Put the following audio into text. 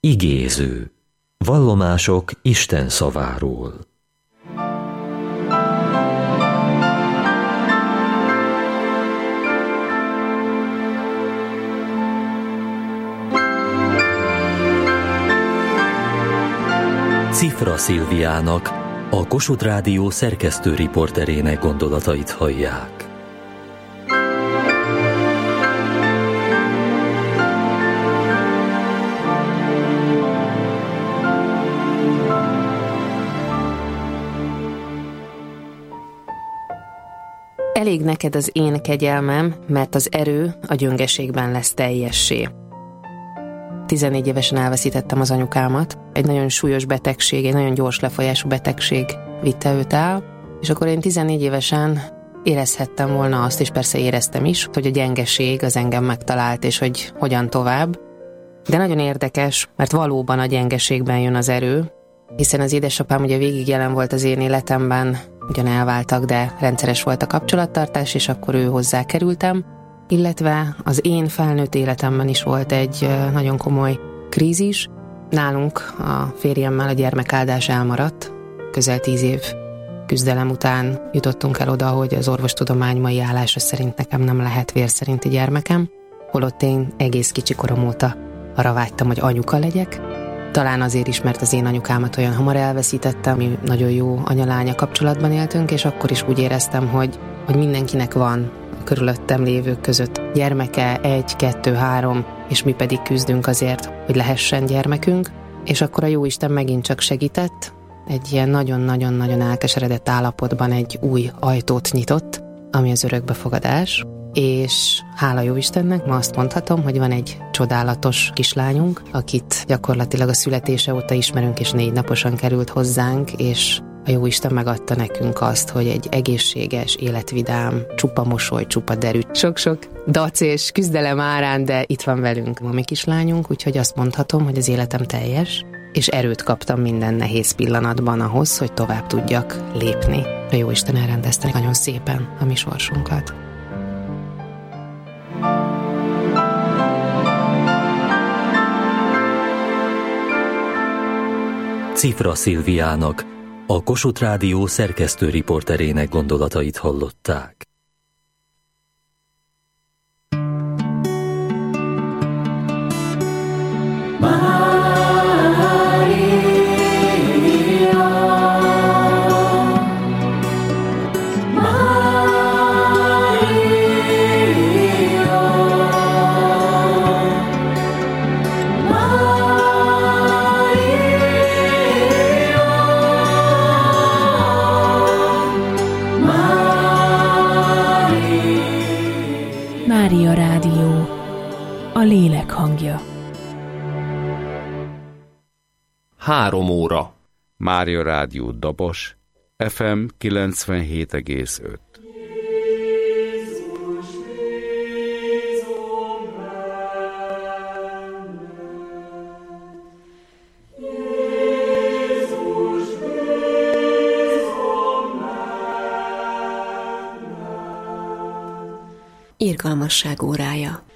Igéző. Vallomások Isten szaváról. Cifra Szilviának, a Kossuth Rádió szerkesztő riporterének gondolatait hallják. Elég neked az én kegyelmem, mert az erő a gyöngeségben lesz teljessé. 14 évesen elveszítettem az anyukámat. Egy nagyon súlyos betegség, egy nagyon gyors lefolyású betegség vitte őt el, és akkor én 14 évesen érezhettem volna azt, és persze éreztem is, hogy a gyengeség az engem megtalált, és hogy hogyan tovább. De nagyon érdekes, mert valóban a gyengeségben jön az erő, hiszen az édesapám ugye végig jelen volt az én életemben, ugyan elváltak, de rendszeres volt a kapcsolattartás, és akkor ő hozzá kerültem, illetve az én felnőtt életemben is volt egy nagyon komoly krízis. Nálunk a férjemmel a gyermekáldás elmaradt, közel 10 év küzdelem után jutottunk el oda, hogy az orvostudomány mai állása szerint nekem nem lehet vér szerinti gyermekem, holott én egész kicsi korom óta arra vágytam, hogy anyuka legyek. Talán azért is, mert az én anyukámat olyan hamar elveszítettem, mi nagyon jó anya-lánya kapcsolatban éltünk, és akkor is úgy éreztem, hogy mindenkinek van a körülöttem lévők között gyermeke, 1, 2, 3, és mi pedig küzdünk azért, hogy lehessen gyermekünk, és akkor a Jóisten megint csak segített, egy ilyen nagyon-nagyon-nagyon elkeseredett állapotban egy új ajtót nyitott, ami az örökbefogadás, és hála Jóistennek ma azt mondhatom, hogy van egy csodálatos kislányunk, akit gyakorlatilag a születése óta ismerünk, és 4 naposan került hozzánk, és a Jóisten megadta nekünk azt, hogy egy egészséges, életvidám, csupa mosoly, csupa derű, sok-sok dac és küzdelem árán, de itt van velünk a mi kislányunk, úgyhogy azt mondhatom, hogy az életem teljes, és erőt kaptam minden nehéz pillanatban ahhoz, hogy tovább tudjak lépni. A Jóisten elrendezte nagyon szépen a mi sorsunkat. Cifra Szilviának, a Kossuth Rádió szerkesztő riporterének gondolatait hallották. Mária Rádió, a lélek hangja. 3 óra. Mária Rádió Dabos, FM 97,5. Irgalmasság órája.